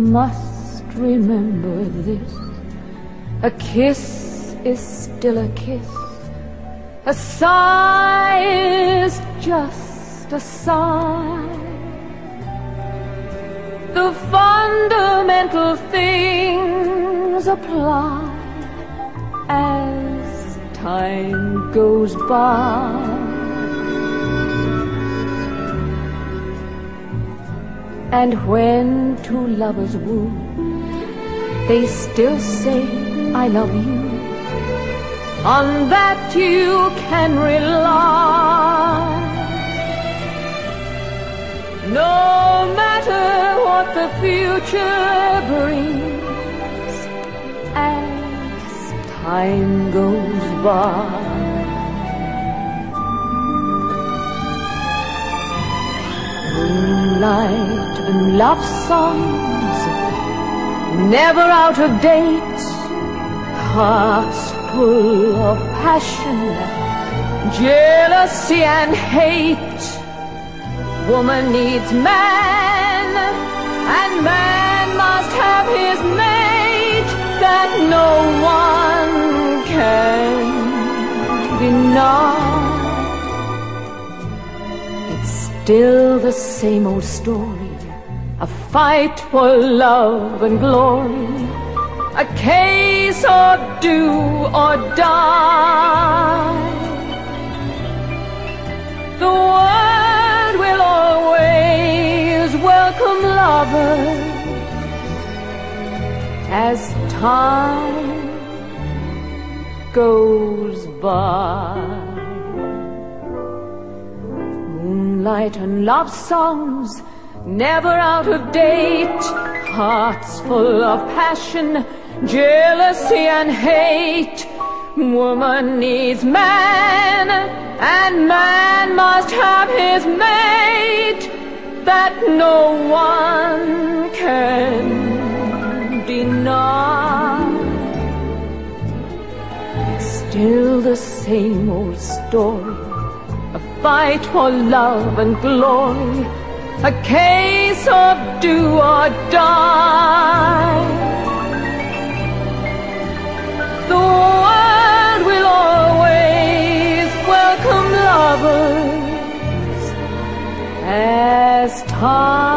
must remember this. A kiss is still a kiss. A sigh is just a sigh. The fundamental things apply as time goes by. And when two lovers woo, they still say, I love you. On that you can rely. No matter what the future brings, as time goes by. Moonlight and love songs, never out of date. Hearts full of passion, jealousy and hate. Woman needs man, and man must have his mate, that no one can deny. It's still the same old story, a fight for love and glory, a case of do or die. The world will always welcome lovers as time goes by. Moonlight and love songs, never out of date. Hearts full of passion, jealousy and hate. Woman needs man, and man must have his mate, that no one can deny. It's still the same old story, a fight for love and glory, a case of do or die. The world will always welcome lovers as time